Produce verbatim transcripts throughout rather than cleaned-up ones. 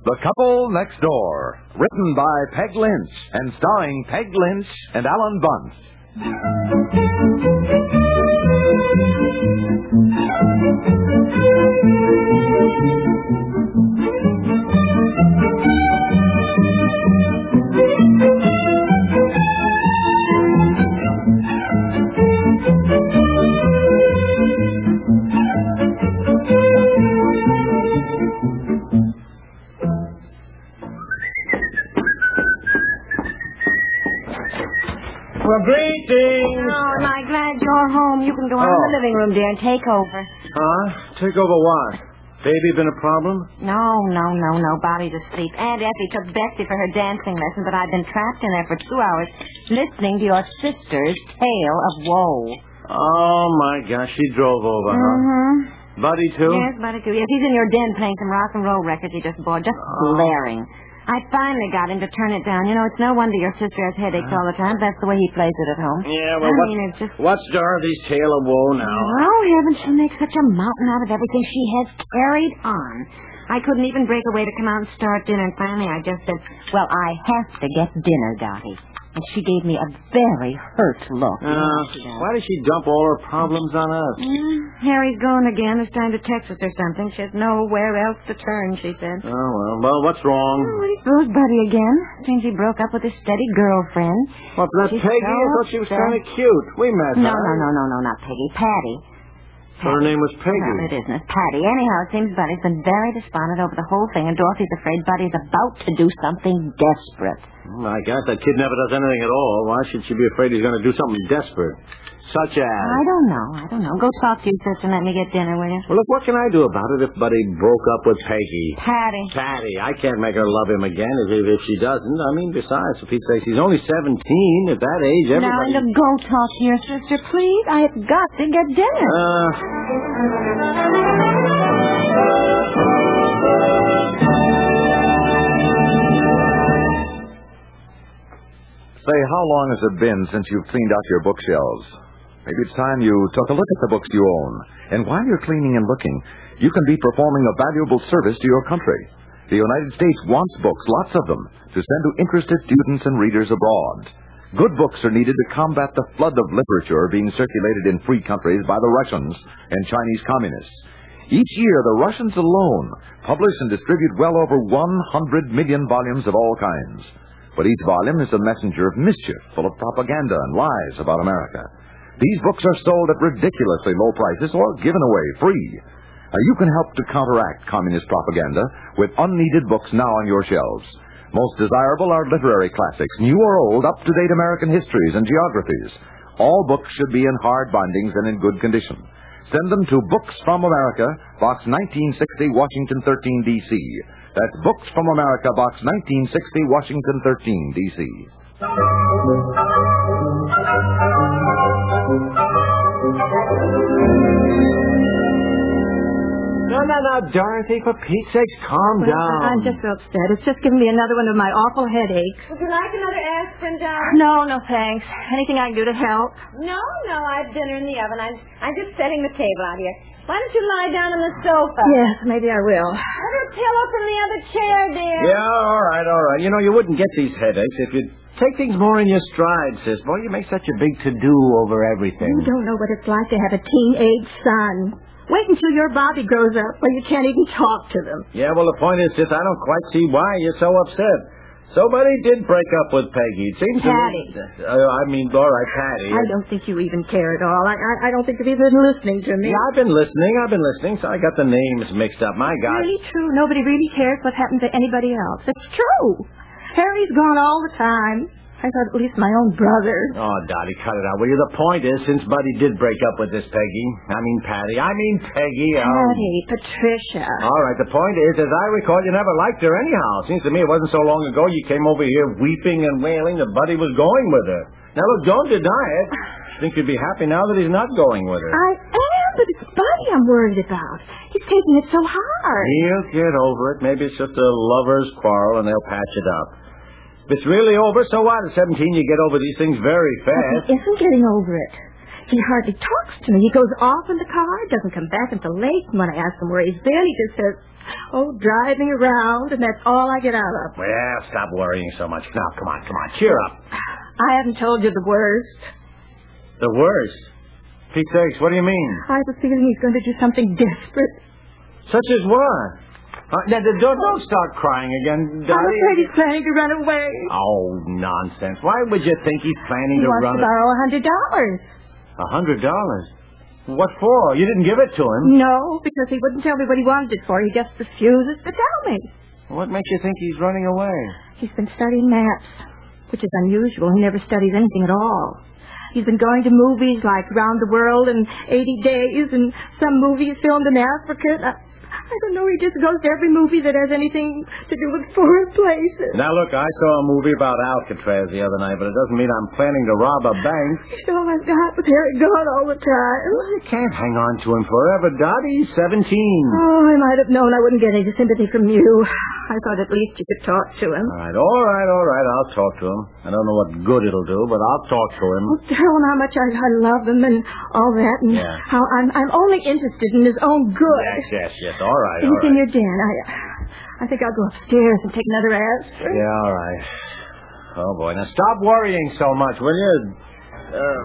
The Couple Next Door, written by Peg Lynch and starring Peg Lynch and Alan Bunce. Well, greetings. Oh, am I glad you're home? You can go out in the living room, dear, and take over. Huh? Take over what? Baby been a problem? No, no, no, no. Bobby's asleep. Aunt Effie took Betsy for her dancing lesson, but I've been trapped in there for two hours listening to your sister's tale of woe. Oh, my gosh. She drove over, huh? Mm-hmm. Buddy, too? Yes, Buddy, too. Yes, he's in your den playing some rock and roll records he just bought, just oh. blaring. I finally got him to turn it down. You know, it's no wonder your sister has headaches all the time. That's the way he plays it at home. Yeah, well, I what, mean, it's just... what's Dorothy's tale of woe now? Oh, heavens, she makes such a mountain out of everything. She has carried on. I couldn't even break away to come out and start dinner, and finally I just said, well, I have to get dinner, Dottie. And she gave me a very hurt look. Uh, why does she dump all her problems on us? Mm, Harry's gone again. It's time to Texas or something. She has nowhere else to turn, she said. Oh, well, well what's wrong? Oh, he's Boo's buddy again. Seems he broke up with his steady girlfriend. What's that, She's Peggy? so I thought she was upset. kind of cute. We met No, her. no, no, no, no, not Peggy. Patty. Her name was Peggy. Well, it isn't. It's Patty. Anyhow, it seems Buddy's been very despondent over the whole thing, and Dorothy's afraid Buddy's about to do something desperate. Oh, my God, that kid never does anything at all. Why should she be afraid he's going to do something desperate? Such as... I don't know. I don't know. Go talk to your sister and let me get dinner, will you? Well, look, what can I do about it if Buddy broke up with Peggy? Patty. Patty. I can't make her love him again if, if she doesn't. I mean, besides, for Pete's sake, she's only seventeen. At that age, everybody... Now, go talk to your sister, please. I have got to get dinner. Uh... Say, how long has it been since you've cleaned out your bookshelves? Maybe it's time you took a look at the books you own. And while you're cleaning and looking, you can be performing a valuable service to your country. The United States wants books, lots of them, to send to interested students and readers abroad. Good books are needed to combat the flood of literature being circulated in free countries by the Russians and Chinese communists. Each year, the Russians alone publish and distribute well over one hundred million volumes of all kinds. But each volume is a messenger of mischief, full of propaganda and lies about America. These books are sold at ridiculously low prices or given away free. Uh, you can help to counteract communist propaganda with unneeded books now on your shelves. Most desirable are literary classics, new or old, up-to-date American histories and geographies. All books should be in hard bindings and in good condition. Send them to Books from America, Box nineteen sixty, Washington thirteen, D C That's Books from America, Box nineteen sixty, Washington thirteen, D C No, no, no, Dorothy, for Pete's sake, calm well, down. I'm just so upset. It's just giving me another one of my awful headaches. Would you like another aspirin, darling? No, no, thanks. Anything I can do to help? No, no, I've dinner in the oven. I'm, I'm just setting the table out here. Why don't you lie down on the sofa? Yes, maybe I will. Have a pillow from the other chair, dear. Yeah, all right, all right. You know, you wouldn't get these headaches if you'd take things more in your stride, sis. Boy, you make such a big to-do over everything. You don't know what it's like to have a teenage son. Wait until your Bobby grows up where you can't even talk to them. Yeah, well, the point is, sis, I don't quite see why you're so upset. Somebody did break up with Peggy. It seems Patty. to me... Uh, I mean, all right, Patty. I don't think you even care at all. I, I, I don't think you've even listening to me. Yeah, I've been listening. I've been listening, so I got the names mixed up. My God. Really true. Nobody really cares what happened to anybody else. It's true. Harry's gone all the time. I thought at least my own brother. Oh, Dottie, cut it out, will you? The point is, since Buddy did break up with this Peggy, I mean Patty, I mean Peggy. Oh. Patty, Patricia. All right, the point is, as I recall, you never liked her anyhow. Seems to me it wasn't so long ago you came over here weeping and wailing that Buddy was going with her. Now, look, don't deny it. I think you'd be happy now that he's not going with her. I am, but it's Buddy I'm worried about. He's taking it so hard. He'll get over it. Maybe it's just a lover's quarrel and they'll patch it up. If it's really over, so what? At seventeen, you get over these things very fast. He isn't getting over it. He hardly talks to me. He goes off in the car, doesn't come back until late. And when I ask him where he's been, he just says, oh, driving around, and that's all I get out of. Well, stop worrying so much. Now, come on, come on, cheer up. I haven't told you the worst. The worst? Pete sakes, what do you mean? I have a feeling he's going to do something desperate. Such as what? Uh, now, don't, don't start crying again, Dottie. I'm afraid he's planning to run away. Oh, nonsense. Why would you think he's planning he to wants run to borrow a hundred dollars. A hundred dollars? What for? You didn't give it to him. No, because he wouldn't tell me what he wanted it for. He just refuses to tell me. What makes you think he's running away? He's been studying maps, which is unusual. He never studies anything at all. He's been going to movies like Round the World in eighty days, and some movies filmed in Africa. I, I don't know, he just goes to every movie that has anything to do with foreign places. Now, look, I saw a movie about Alcatraz the other night, but it doesn't mean I'm planning to rob a bank. He's all I've got with Harry gone all the time. Well, you can't hang on to him forever, Dottie. He's seventeen. Oh, I might have known I wouldn't get any sympathy from you. I thought at least you could talk to him. All right, all right, all right. I'll talk to him. I don't know what good it'll do, but I'll talk to him. Oh, tell him how much I, I love him and all that, and yeah. how I'm I'm only interested in his own good. Yes, yes, yes. All right, He's all right. in your den. I, I think I'll go upstairs and take another aspirin. Yeah, all right. Oh, boy. Now, stop worrying so much, will you? Um,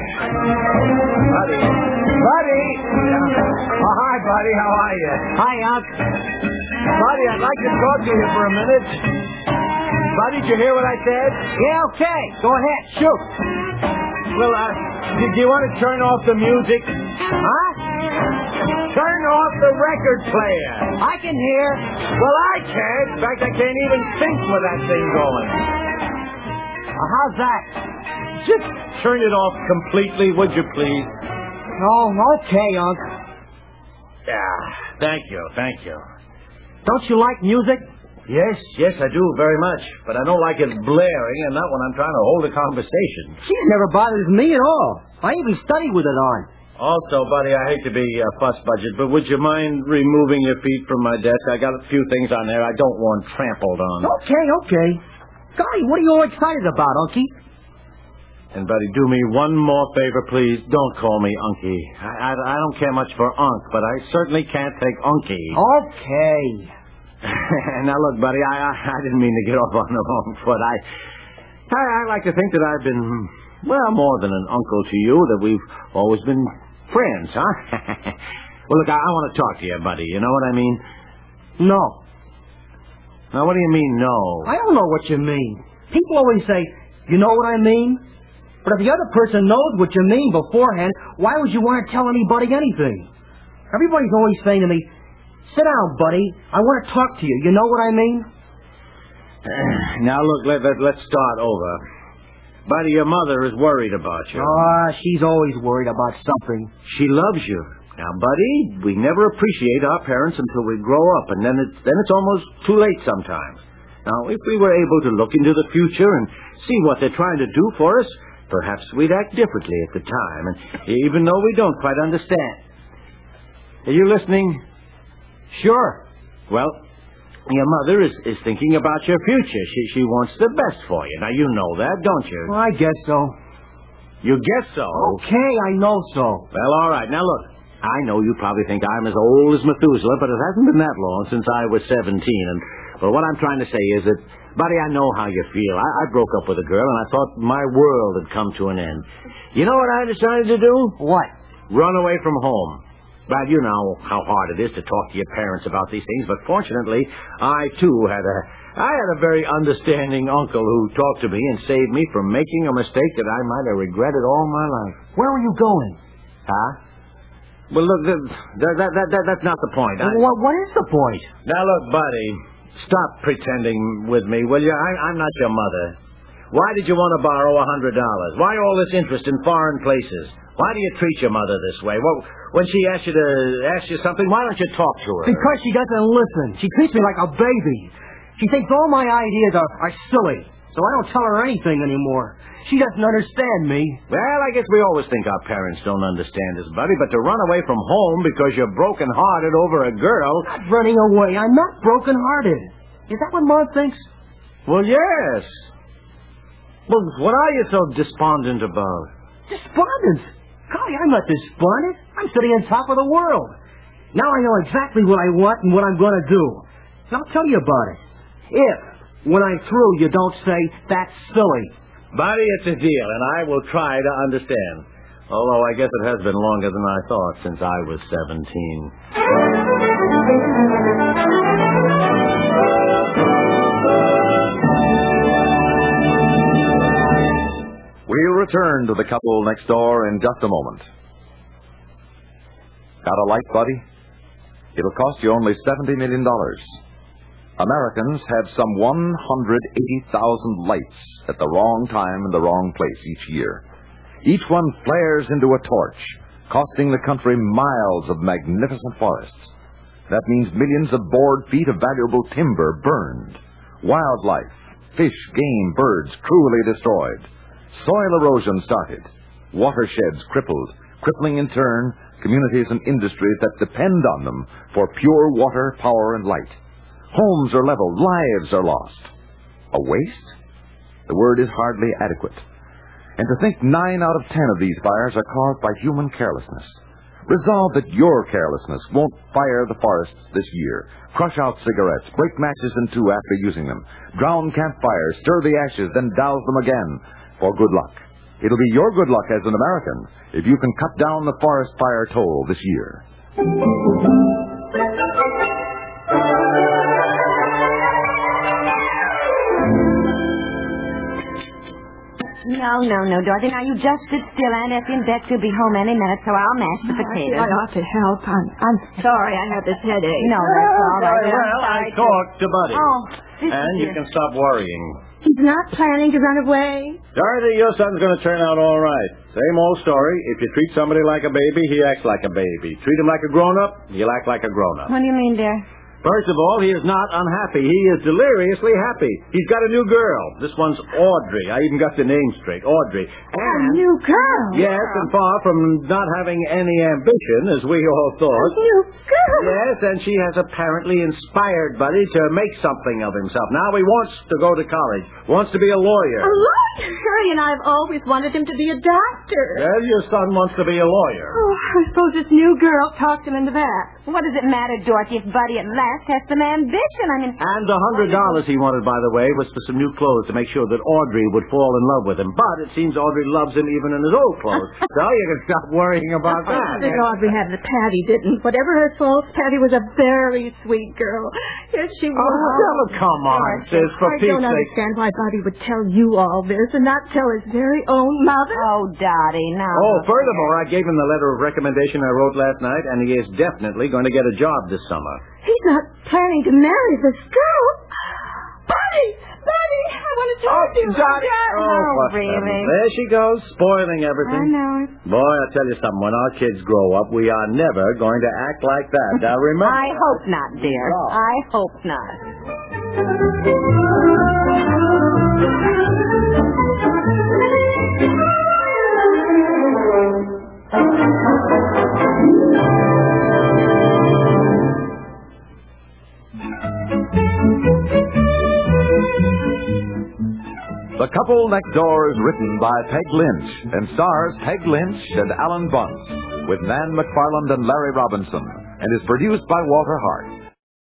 buddy. Buddy! Oh, hi, buddy. How are you? Hi, Unc. Buddy, I'd like to talk to you for a minute. Buddy, did you hear what I said? Yeah, okay. Go ahead. Shoot. Well, uh, do, do you want to turn off the music? Huh? Turn off the record player. I can hear. Well, I can't. In fact, I can't even think with that thing going. Uh, how's that? Just turn it off completely, would you please? Oh, okay, Unc. Yeah, thank you, thank you. Don't you like music? Yes, yes, I do very much. But I don't like it blaring, and not when I'm trying to hold a conversation. She's never bothers me at all. I even study with it on. Also, buddy, I hate to be a fuss budget, but would you mind removing your feet from my desk? I got a few things on there I don't want trampled on. Okay, okay. Golly, what are you all excited about, Unky? And, buddy, do me one more favor, please. Don't call me Unky. I, I, I don't care much for Unc, but I certainly can't take Unky. Okay. Now, look, buddy, I, I I didn't mean to get off on the wrong foot. I, I I like to think that I've been, well, more than an uncle to you, that we've always been friends, huh? Well, look, I, I want to talk to you, buddy. You know what I mean? No. Now, what do you mean, no? I don't know what you mean. People always say, you know what I mean? But if the other person knows what you mean beforehand, why would you want to tell anybody anything? Everybody's always saying to me, sit down, buddy. I want to talk to you. You know what I mean? Now, look, let, let, let's start over. Buddy, your mother is worried about you. Ah, she's always worried about something. She loves you. Now, buddy, we never appreciate our parents until we grow up, and then it's then it's almost too late sometimes. Now, if we were able to look into the future and see what they're trying to do for us, perhaps we'd act differently at the time, and even though we don't quite understand. Are you listening? Sure. Well, your mother is, is thinking about your future. She she wants the best for you. Now, you know that, don't you? Well, I guess so. You guess so? Okay, I know so. Well, all right. Now, look, I know you probably think I'm as old as Methuselah, but it hasn't been that long since I was seventeen. And well, what I'm trying to say is that, buddy, I know how you feel. I, I broke up with a girl, and I thought my world had come to an end. You know what I decided to do? What? Run away from home. Well, you know how hard it is to talk to your parents about these things, but fortunately, I, too, had a I had a very understanding uncle who talked to me and saved me from making a mistake that I might have regretted all my life. Where are you going? Huh? Well, look, that, that, that, that, that's not the point. I... What, what is the point? Now, look, buddy, stop pretending with me, will you? I, I'm not your mother. Why did you want to borrow a hundred dollars? Why all this interest in foreign places? Why do you treat your mother this way? Well, when she asks you to ask you something, why don't you talk to her? Because she doesn't listen. She treats me like a baby. She thinks all my ideas are, are silly, so I don't tell her anything anymore. She doesn't understand me. Well, I guess we always think our parents don't understand us, buddy, but to run away from home because you're broken-hearted over a girl... I'm not running away. I'm not broken-hearted. Is that what Mom thinks? Well, yes. Well, what are you so despondent about? Despondent? Golly, I'm not despondent. I'm sitting on top of the world. Now I know exactly what I want and what I'm going to do. And I'll tell you about it. If, when I'm through, you don't say, that's silly. Buddy, it's a deal, and I will try to understand. Although I guess it has been longer than I thought since I was seventeen. We'll return to the couple next door in just a moment. Got a light, buddy? It'll cost you only seventy million dollars. Americans have some one hundred eighty thousand lights at the wrong time and the wrong place each year. Each one flares into a torch, costing the country miles of magnificent forests. That means millions of board feet of valuable timber burned. Wildlife, fish, game, birds cruelly destroyed. Soil erosion started. Watersheds crippled, crippling in turn communities and industries that depend on them for pure water, power, and light. Homes are leveled, lives are lost. A waste? The word is hardly adequate. And to think nine out of ten of these fires are caused by human carelessness. Resolve that your carelessness won't fire the forests this year. Crush out cigarettes, break matches in two after using them, drown campfires, stir the ashes, then douse them again. For good luck. It'll be your good luck as an American if you can cut down the forest fire toll this year. No, no, no, Dorothy. Now, you just sit still. Aunt Effie and Bex will be home any minute, so I'll mash the potatoes. I ought to help. I'm, I'm sorry I have this headache. No, that's all right. Very well, I talked to Buddy. Oh, this and is you your... can stop worrying. He's not planning to run away. Dorothy, your son's going to turn out all right. Same old story. If you treat somebody like a baby, he acts like a baby. Treat him like a grown-up, he'll act like a grown-up. What do you mean, dear? First of all, he is not unhappy. He is deliriously happy. He's got a new girl. This one's Audrey. I even got the name straight. Audrey. A And, new girl. yes, and far from not having any ambition, as we all A thought. new girl. Yes, and she has apparently inspired Buddy to make something of himself. Now he wants to go to college, wants to be a lawyer. A lawyer. And I've always wanted him to be a doctor. Well, your son wants to be a lawyer. Oh, I suppose this new girl talked him into that. What does it matter, Dorothy, if Buddy at last has some ambition? I mean... And the hundred dollars he wanted, by the way, was for some new clothes to make sure that Audrey would fall in love with him. But it seems Audrey loves him even in his old clothes. So you can stop worrying about I that. think Audrey had the Patty didn't. Whatever her faults, Patty was a very sweet girl. Yes, she was. Oh, Stella, come on, sis, for I Pete's don't sake. understand why Buddy would tell you all this and not tell his very own mother. Oh, Dottie, now... Oh, furthermore, I gave him the letter of recommendation I wrote last night, and he is definitely going to get a job this summer. He's not planning to marry this girl. Buddy! Buddy! I want to talk to you. Dottie. Oh, for really? heaven. There she goes, spoiling I everything. know it. Boy, I'll tell you something. When our kids grow up, we are never going to act like that. Now, remember... I hope not, dear. No. I hope not. The Couple Next Door is written by Peg Lynch and stars Peg Lynch and Alan Bunce with Nan McFarland and Larry Robinson and is produced by Walter Hart.